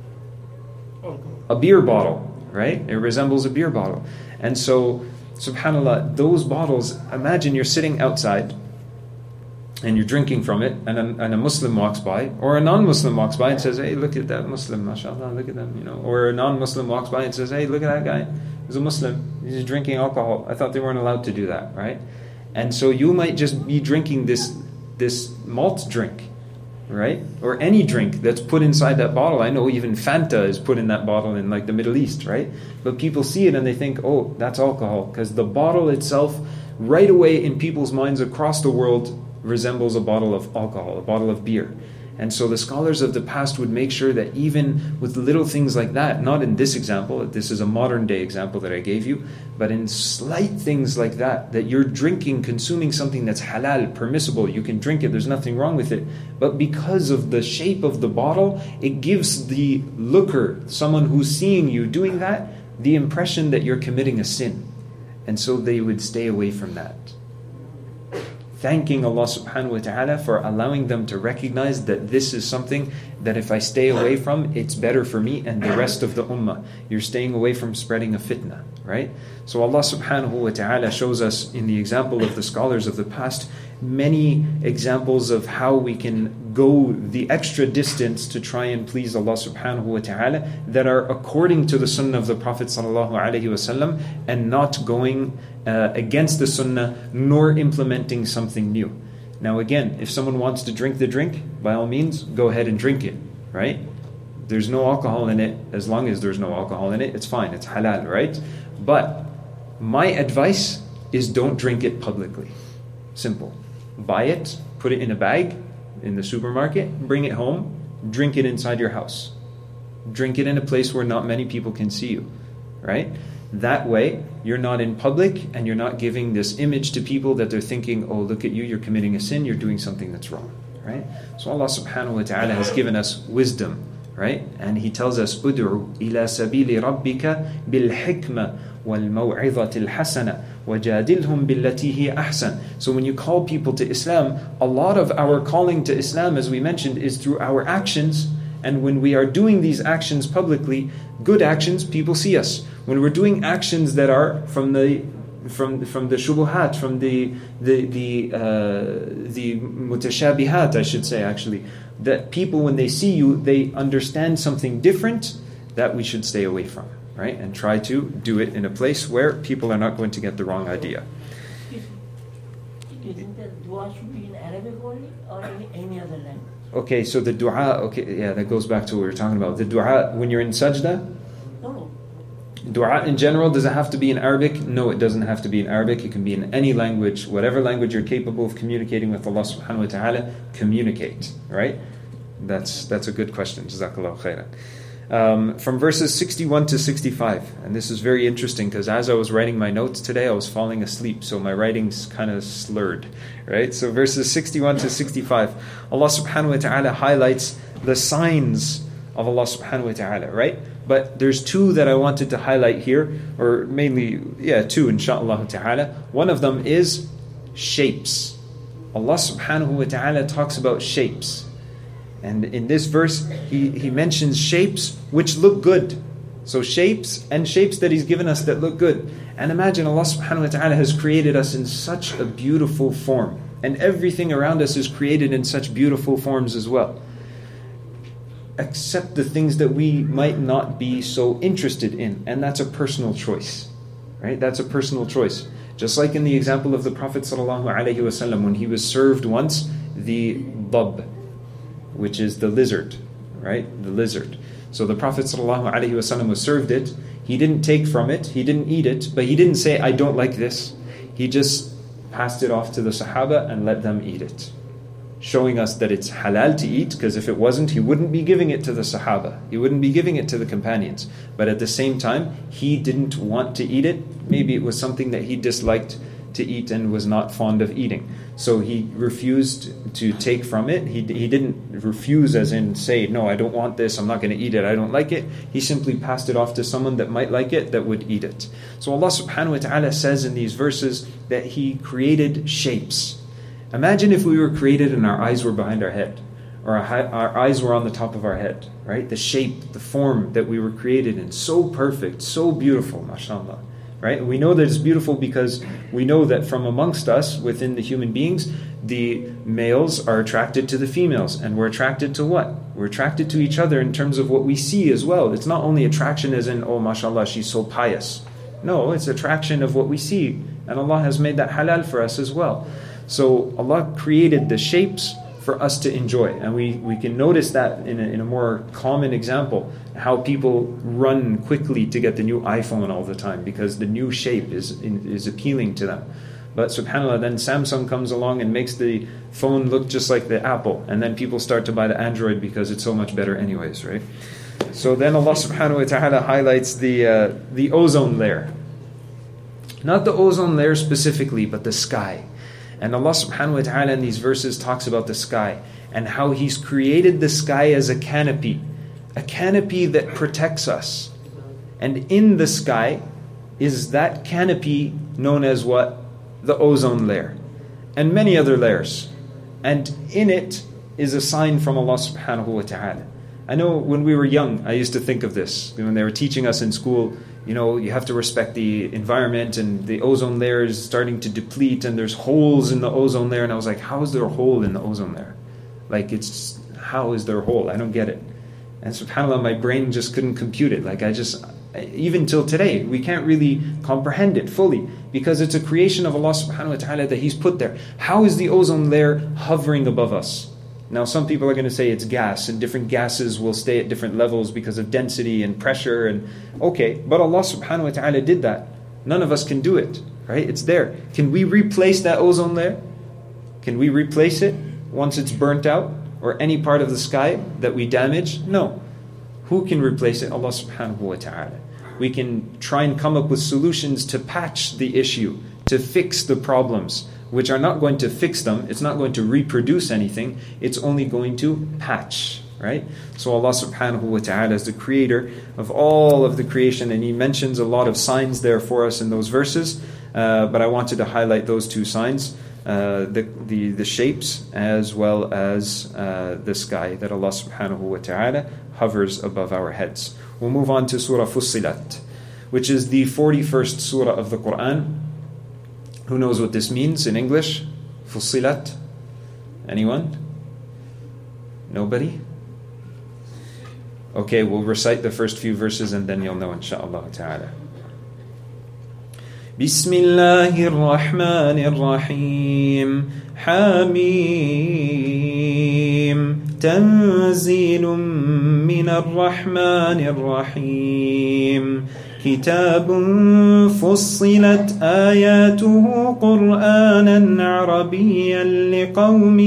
a beer bottle, right? It resembles a beer bottle. And so, subhanAllah, those bottles, imagine you're sitting outside and you're drinking from it, and a Muslim walks by, or a non-Muslim walks by and says, hey, look at that Muslim, mashallah, look at them, you know. Or a non-Muslim walks by and says, hey, look at that guy, he's a Muslim, he's drinking alcohol. I thought they weren't allowed to do that, right? And so you might just be drinking this malt drink, right? Or any drink that's put inside that bottle. I know even Fanta is put in that bottle in like the Middle East, right? But people see it and they think, oh, that's alcohol. Because the bottle itself, right away in people's minds across the world, resembles a bottle of alcohol, a bottle of beer. And so the scholars of the past would make sure that even with little things like that, not in this example, this is a modern day example that I gave you, but in slight things like that, that you're drinking, consuming something that's halal, permissible, you can drink it, there's nothing wrong with it. But because of the shape of the bottle, it gives the looker, someone who's seeing you doing that, the impression that you're committing a sin. And so they would stay away from that. Thanking Allah subhanahu wa ta'ala for allowing them to recognize that this is something that if I stay away from, it's better for me and the rest of the ummah. You're staying away from spreading a fitna, right? So Allah subhanahu wa ta'ala shows us in the example of the scholars of the past many examples of how we can go the extra distance to try and please Allah subhanahu wa ta'ala that are according to the sunnah of the Prophet sallallahu alaihi wasallam and not going against the sunnah nor implementing something new. Now again, if someone wants to drink the drink, by all means, go ahead and drink it, right? There's no alcohol in it. As long as there's no alcohol in it, it's fine, it's halal, right? But my advice is don't drink it publicly. Simple. Buy it, put it in a bag in the supermarket, bring it home, drink it inside your house. Drink it in a place where not many people can see you, right? That way, you're not in public and you're not giving this image to people that they're thinking, oh, look at you, you're committing a sin, you're doing something that's wrong, right? So Allah subhanahu wa ta'ala has given us wisdom, right? And He tells us, "Ud'u ila sabili rabbika bil hikma wal maw'izati al hasana wajadilhum billati hi ahsan." So when you call people to Islam, a lot of our calling to Islam, as we mentioned, is through our actions. And when we are doing these actions publicly, good actions, people see us. When we're doing actions that are from the shubuhat, from the mutashabihat, I should say actually, that people when they see you, they understand something different, that we should stay away from, right? And try to do it in a place where people are not going to get the wrong idea. Do you think that dua should be in Arabic only or in any other language? Okay, so the dua, that goes back to what we were talking about. The dua, when you're in sajda, No. dua in general, does it have to be in Arabic? No, it doesn't have to be in Arabic. It can be in any language. Whatever language you're capable of communicating with Allah subhanahu wa ta'ala, communicate, right? That's a good question. Jazakallahu khairan. From verses 61 to 65, and this is very interesting because as I was writing my notes today, I was falling asleep, so my writing's kind of slurred, right? So verses 61 to 65, Allah subhanahu wa ta'ala highlights the signs of Allah subhanahu wa ta'ala, right? But there's two that I wanted to highlight here, or mainly, two inshaAllah ta'ala. One of them is shapes. Allah subhanahu wa ta'ala talks about shapes. And in this verse, he mentions shapes which look good. So shapes and shapes that He's given us that look good. And imagine Allah subhanahu wa ta'ala has created us in such a beautiful form. And everything around us is created in such beautiful forms as well. Except the things that we might not be so interested in. And that's a personal choice. Right? That's a personal choice. Just like in the example of the Prophet ﷺ, when he was served once the dab, which is the lizard, right? The lizard. So the Prophet ﷺ was served it. He didn't take from it. He didn't eat it. But he didn't say, I don't like this. He just passed it off to the Sahaba and let them eat it. showing us that it's halal to eat, because if it wasn't, he wouldn't be giving it to the Sahaba. He wouldn't be giving it to the companions. But at the same time, he didn't want to eat it. Maybe it was something that he disliked to eat and was not fond of eating. So he refused to take from it. He didn't refuse as in say, no, I don't want this, I'm not going to eat it, I don't like it. He simply passed it off to someone that might like it, that would eat it. So Allah subhanahu wa ta'ala says in these verses that He created shapes. Imagine if we were created and our eyes were behind our head, or our eyes were on the top of our head, right? The shape, the form that we were created in, so perfect, so beautiful, mashallah, right? We know that it's beautiful because we know that from amongst us, within the human beings, the males are attracted to the females, and we're attracted to what? We're attracted to each other in terms of what we see as well. It's not only attraction as in, oh, mashallah, she's so pious. No, it's attraction of what we see, and Allah has made that halal for us as well. So Allah created the shapes for us to enjoy, and we can notice that in a more common example, how people run quickly to get the new iPhone all the time because the new shape is appealing to them. But subhanAllah, then Samsung comes along and makes the phone look just like the Apple, and then people start to buy the Android because it's so much better anyways, right? So then Allah subhanahu wa ta'ala highlights the ozone layer. Not the ozone layer specifically, but the sky. And Allah subhanahu wa ta'ala in these verses talks about the sky and how He's created the sky as a canopy that protects us. And in the sky is that canopy known as what? The ozone layer. And many other layers. And in it is a sign from Allah subhanahu wa ta'ala. I know when we were young, I used to think of this. When they were teaching us in school, you have to respect the environment, and the ozone layer is starting to deplete, and there's holes in the ozone layer. And I was like, how is there a hole in the ozone layer? How is there a hole? I don't get it. And subhanAllah, my brain just couldn't compute it. Even till today, we can't really comprehend it fully, because it's a creation of Allah subhanahu wa ta'ala that He's put there. How is the ozone layer hovering above us? Now, some people are going to say it's gas, and different gases will stay at different levels because of density and pressure. And okay, but Allah subhanahu wa ta'ala did that. None of us can do it, right? It's there. Can we replace that ozone layer? Can we replace it once it's burnt out? Or any part of the sky that we damage? No. Who can replace it? Allah subhanahu wa ta'ala. We can try and come up with solutions to patch the issue, to fix the problems, which are not going to fix them. It's not going to reproduce anything. It's only going to patch, right? So Allah subhanahu wa ta'ala is the creator of all of the creation, and He mentions a lot of signs there for us in those verses. But I wanted to highlight those two signs, the shapes as well as the sky, that Allah subhanahu wa ta'ala hovers above our heads. We'll move on to Surah Fussilat, which is the 41st surah of the Quran. Who knows what this means in English? Fussilat? Anyone? Nobody? Okay, we'll recite the first few verses and then you'll know, insha'Allah ta'ala. Bismillahir Rahmanir Rahim. Hamim. Tanzilun minar Rahmanir Rahim. كتاب فصلت آياته قرآنا عربيا لقوم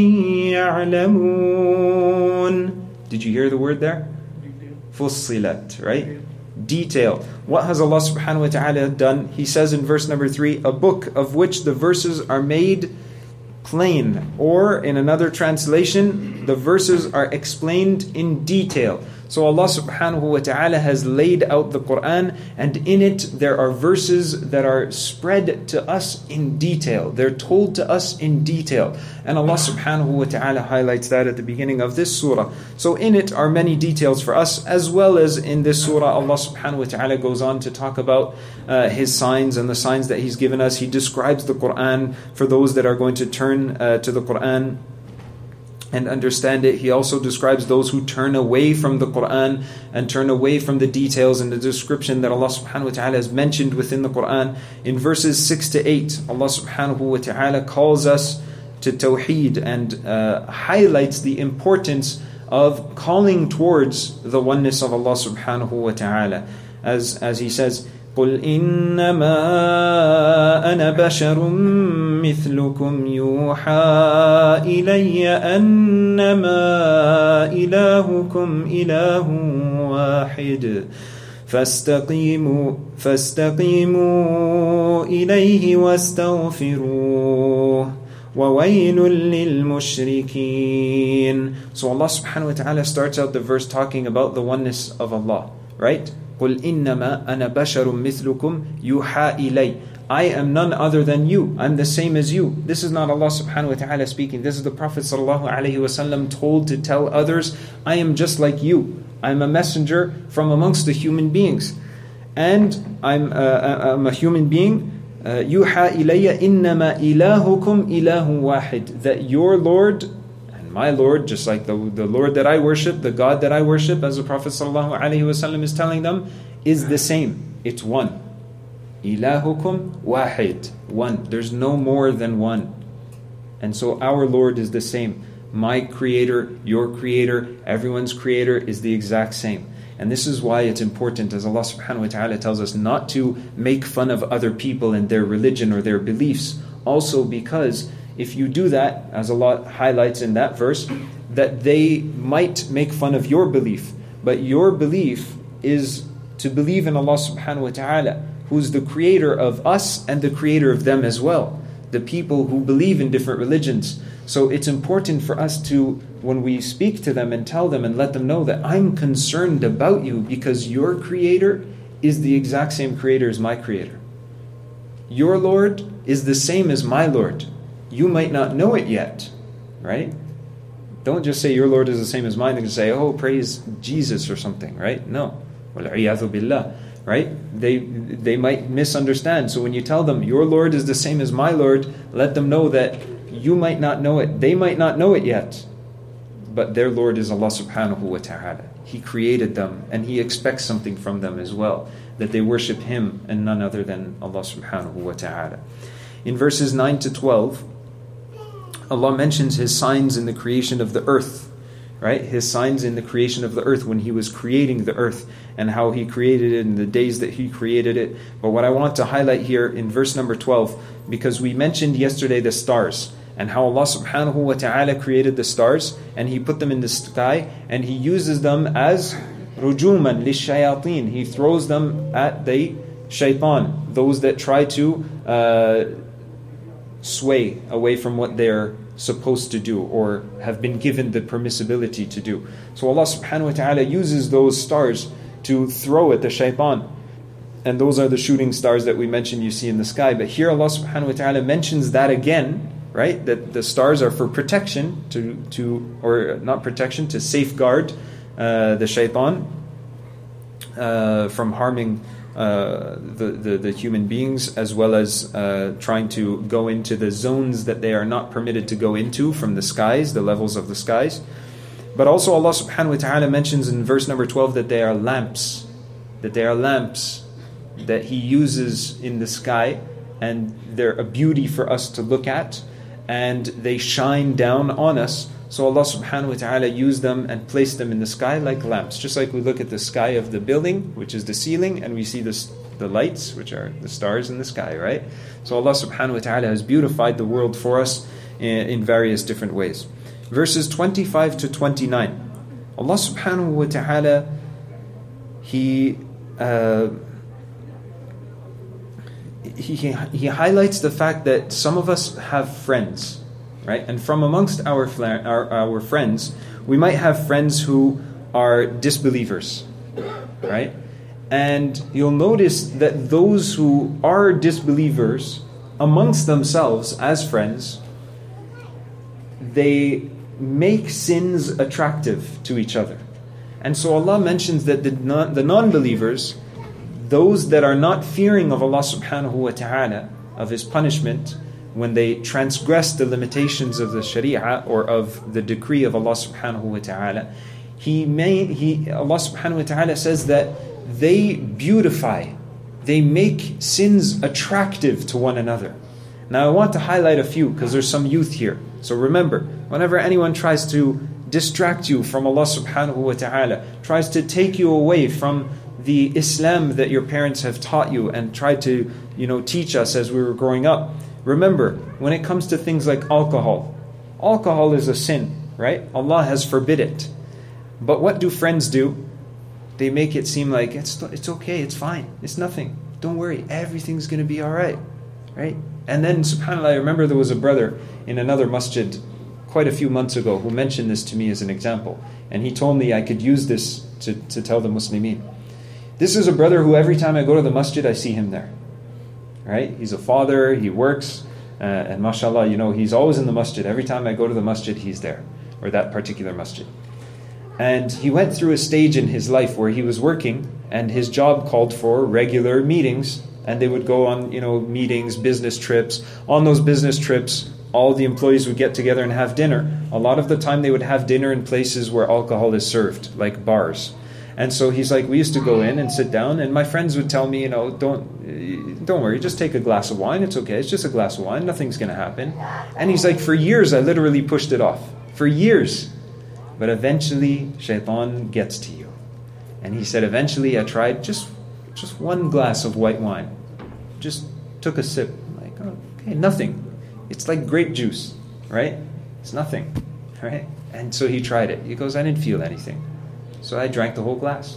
يعلمون. Did you hear the word there? فصلت, right? Detail. What has Allah subhanahu wa ta'ala done? He says in verse number 3, a book of which the verses are made plain. Or in another translation, the verses are explained in detail. So Allah subhanahu wa ta'ala has laid out the Quran, and in it there are verses that are spread to us in detail. They're told to us in detail. And Allah subhanahu wa ta'ala highlights that at the beginning of this surah. So in it are many details for us, as well as in this surah Allah subhanahu wa ta'ala goes on to talk about His signs and the signs that He's given us. He describes the Quran for those that are going to turn to the Quran and understand it. He also describes those who turn away from the Quran and turn away from the details and the description that Allah subhanahu wa ta'ala has mentioned within the Quran. In verses 6 to 8, Allah subhanahu wa ta'ala calls us to Tawheed and highlights the importance of calling towards the oneness of Allah subhanahu wa ta'ala. As He says, قل إنما أنا بشر مثلكم يوحى إلي أنما إلهكم إله واحد فاستقيموا إليه واستغفروه وَوَيْلٌ لِلْمُشْرِكِينَ. So Allah subhanahu wa ta'ala starts out the verse talking about the oneness of Allah, right? قُلْ إِنَّمَا أَنَا بَشَرٌ مِثْلُكُمْ يُوحَى إِلَيَّ. I am none other than you. I'm the same as you. This is not Allah subhanahu wa ta'ala speaking. This is the Prophet sallallahu alaihi wasallam told to tell others, I am just like you. I'm a messenger from amongst the human beings. And I'm a human being. يُوحَى إِلَيَّ إِنَّمَا إِلَهُكُمْ إِلَهٌ وَاحِدٌ. That your Lord and my Lord, just like the Lord that I worship, the God that I worship, as the Prophet ﷺ is telling them, is the same. It's one. إِلَهُكُمْ وَاحِدٌ. One. There's no more than one. And so our Lord is the same. My Creator, your Creator, everyone's Creator is the exact same. And this is why it's important, as Allah subhanahu wa ta'ala tells us, not to make fun of other people and their religion or their beliefs. Also because if you do that, as Allah highlights in that verse, that they might make fun of your belief. But your belief is to believe in Allah subhanahu wa ta'ala, who's the creator of us and the creator of them as well. The people who believe in different religions. So it's important for us to, when we speak to them and tell them and let them know that I'm concerned about you because your creator is the exact same creator as my creator. Your Lord is the same as my Lord. You might not know it yet, right? Don't just say your Lord is the same as mine and say, oh, praise Jesus or something, right? No. وَالْعِيَاذُ بِاللَّهِ. Right? They might misunderstand. So when you tell them your Lord is the same as my Lord, let them know that you might not know it. They might not know it yet. But their Lord is Allah subhanahu wa ta'ala. He created them and He expects something from them as well. That they worship Him and none other than Allah subhanahu wa ta'ala. In verses 9 to 12, Allah mentions His signs in the creation of the earth. Right? His signs in the creation of the earth, when He was creating the earth and how He created it in the days that He created it. But what I want to highlight here in verse number 12, because we mentioned yesterday the stars and how Allah subhanahu wa ta'ala created the stars and He put them in the sky and He uses them as rujuman lishayateen. He throws them at the shaitan, those that try to sway away from what they're supposed to do or have been given the permissibility to do. So Allah subhanahu wa ta'ala uses those stars to throw at the shaitan. And those are the shooting stars that we mentioned you see in the sky. But here Allah subhanahu wa ta'ala mentions that again, right? That the stars are for protection, to safeguard the shaitan from harming the human beings, as well as trying to go into the zones that they are not permitted to go into from the skies, the levels of the skies. But also Allah subhanahu wa ta'ala mentions in verse number 12 that they are lamps. That He uses in the sky, and they're a beauty for us to look at, and they shine down on us. So Allah subhanahu wa ta'ala used them and placed them in the sky like lamps. Just like we look at the sky of the building, which is the ceiling, and we see the lights, which are the stars in the sky, right? So Allah subhanahu wa ta'ala has beautified the world for us in various different ways. Verses 25 to 29. Allah subhanahu wa ta'ala, He highlights the fact that some of us have friends. Right? And from amongst our friends, we might have friends who are disbelievers, right? And you'll notice that those who are disbelievers amongst themselves as friends, they make sins attractive to each other. And so Allah mentions that the non-believers, those that are not fearing of Allah subhanahu wa ta'ala, of His punishment, when they transgress the limitations of the Sharia or of the decree of Allah subhanahu wa ta'ala, Allah subhanahu wa ta'ala says that they beautify, they make sins attractive to one another. Now I want to highlight a few because there's some youth here. So remember, whenever anyone tries to distract you from Allah subhanahu wa ta'ala, tries to take you away from the Islam that your parents have taught you and tried to, teach us as we were growing up. Remember, when it comes to things like alcohol is a sin, right? Allah has forbid it. But what do friends do? They make it seem like it's okay, it's fine, it's nothing. Don't worry, everything's going to be all right, right? And then, subhanAllah, I remember there was a brother in another masjid quite a few months ago who mentioned this to me as an example. And he told me I could use this to tell the Muslimin. This is a brother who every time I go to the masjid, I see him there. Right? He's a father, he works, and mashallah, he's always in the masjid. Every time I go to the masjid, he's there, or that particular masjid. And he went through a stage in his life where he was working, and his job called for regular meetings, and they would go on, meetings, business trips. On those business trips, all the employees would get together and have dinner. A lot of the time they would have dinner in places where alcohol is served, like bars. And so he's like, we used to go in and sit down, and my friends would tell me, don't worry, just take a glass of wine, it's okay, it's just a glass of wine, nothing's going to happen. And he's like, for years I literally pushed it off. For years. But eventually, shaitan gets to you. And he said, eventually I tried just one glass of white wine. Just took a sip. I'm like, oh, okay, nothing. It's like grape juice, right? It's nothing, right? And so he tried it. He goes, I didn't feel anything. So I drank the whole glass.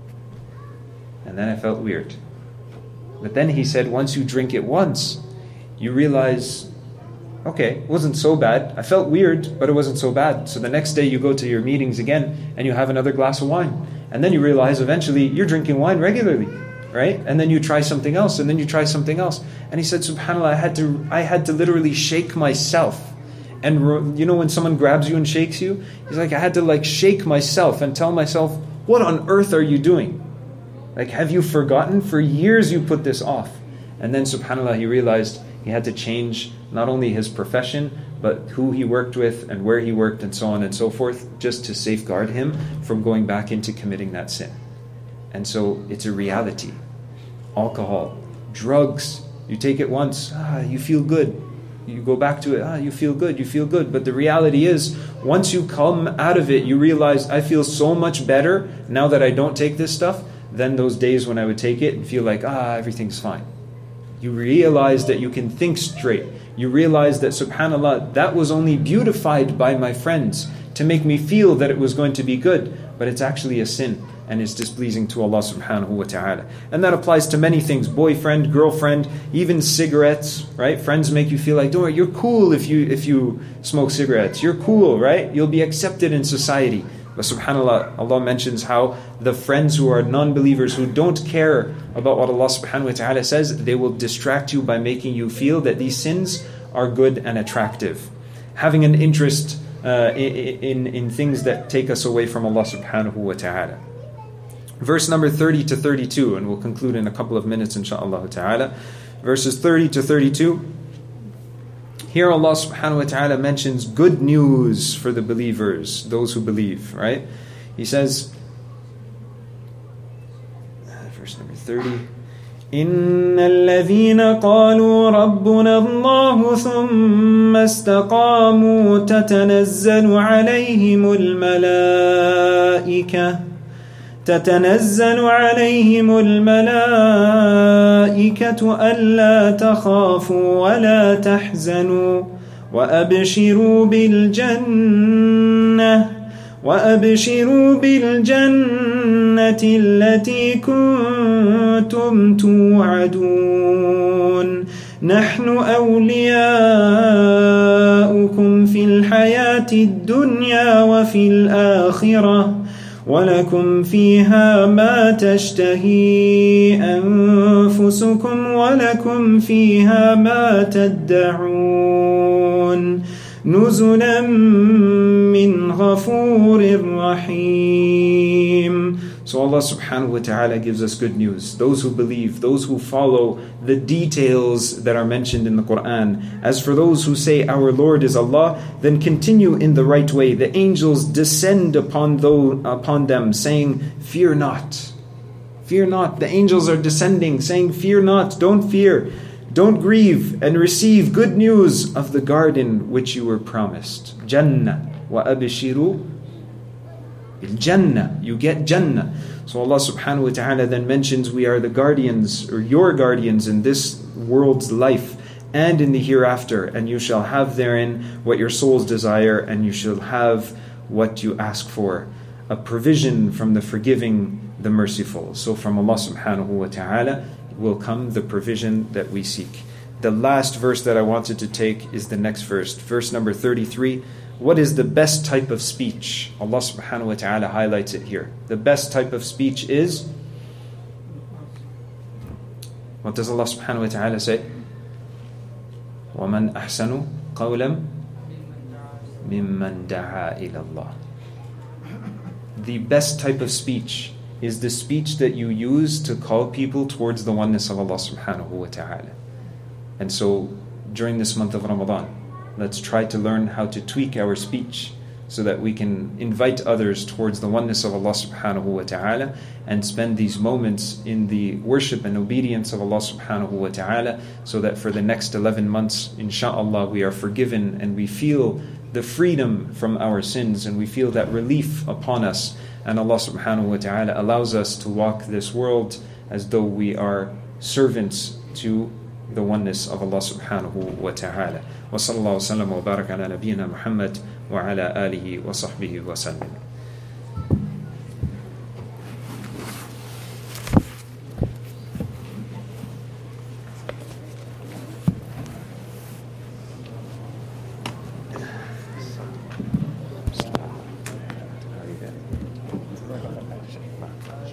And then I felt weird. But then he said, once you drink it once, you realize, okay, it wasn't so bad. I felt weird, but it wasn't so bad. So the next day you go to your meetings again, and you have another glass of wine. And then you realize eventually you're drinking wine regularly, right? And then you try something else, and then you try something else. And he said, subhanAllah, I had to literally shake myself. And when someone grabs you and shakes you, he's like, I had to shake myself and tell myself, what on earth are you doing? Have you forgotten? For years you put this off. And then subhanAllah, he realized he had to change not only his profession, but who he worked with and where he worked and so on and so forth, just to safeguard him from going back into committing that sin. And so it's a reality. Alcohol, drugs, you take it once, you feel good. You go back to it, you feel good. But the reality is, once you come out of it, you realize, I feel so much better now that I don't take this stuff than those days when I would take it and feel like, everything's fine. You realize that you can think straight. You realize that, subhanAllah, that was only beautified by my friends to make me feel that it was going to be good, but it's actually a sin. And is displeasing to Allah subhanahu wa ta'ala. And that applies to many things. Boyfriend, girlfriend, even cigarettes, right? Friends make you feel like, don't worry, you're cool if you smoke cigarettes. You're cool, right? You'll be accepted in society. But subhanAllah, Allah mentions how the friends who are non-believers, who don't care about what Allah subhanahu wa ta'ala says, they will distract you by making you feel that these sins are good and attractive. Having an interest in things that take us away from Allah subhanahu wa ta'ala. Verse number 30 to 32, and we'll conclude in a couple of minutes, insha'Allah ta'ala. Verses 30 to 32. Here Allah subhanahu wa ta'ala mentions good news for the believers, those who believe, right? He says, verse number 30, إِنَّ الَّذِينَ قَالُوا رَبُّنَا اللَّهُ ثُمَّ اسْتَقَامُوا تَتَنَزَّلُ عليهم الملائكة ألا تخافوا ولا تحزنوا وأبشروا بالجنة التي كنتم توعدون نحن أولياؤكم في الحياة الدنيا وفي الآخرة ولكم فيها ما تشتهي أنفسكم ولكم فيها ما تدعون نزلا من غفور رحيم. So Allah subhanahu wa ta'ala gives us good news. Those who believe, those who follow the details that are mentioned in the Quran. As for those who say, our Lord is Allah, then continue in the right way. The angels descend upon them, saying, fear not. Fear not. The angels are descending, saying, fear not, don't fear. Don't grieve, and receive good news of the garden which you were promised. Jannah wa abshiru Jannah. You get Jannah. So Allah subhanahu wa ta'ala then mentions we are the guardians, or your guardians in this world's life and in the hereafter, and you shall have therein what your souls desire, and you shall have what you ask for. A provision from the forgiving, the merciful. So from Allah subhanahu wa ta'ala will come the provision that we seek. The last verse that I wanted to take is the next verse. Verse number 33. What is the best type of speech? Allah subhanahu wa ta'ala highlights it here. The best type of speech is? What does Allah subhanahu wa ta'ala say? وَمَنْ أَحْسَنُ قَوْلًا مِمَّنْ دَعَا إِلَى اللَّهِ. The best type of speech is the speech that you use to call people towards the oneness of Allah subhanahu wa ta'ala. And so during this month of Ramadan, let's try to learn how to tweak our speech so that we can invite others towards the oneness of Allah subhanahu wa ta'ala and spend these moments in the worship and obedience of Allah subhanahu wa ta'ala, so that for the next 11 months, insha'Allah, we are forgiven and we feel the freedom from our sins and we feel that relief upon us, and Allah subhanahu wa ta'ala allows us to walk this world as though we are servants to the oneness of Allah subhanahu wa ta'ala. Wa sallallahu wa sallam wa barak ala nabiyyina Muhammad wa ala alihi wa sahbihi wa sallam. How are you doing?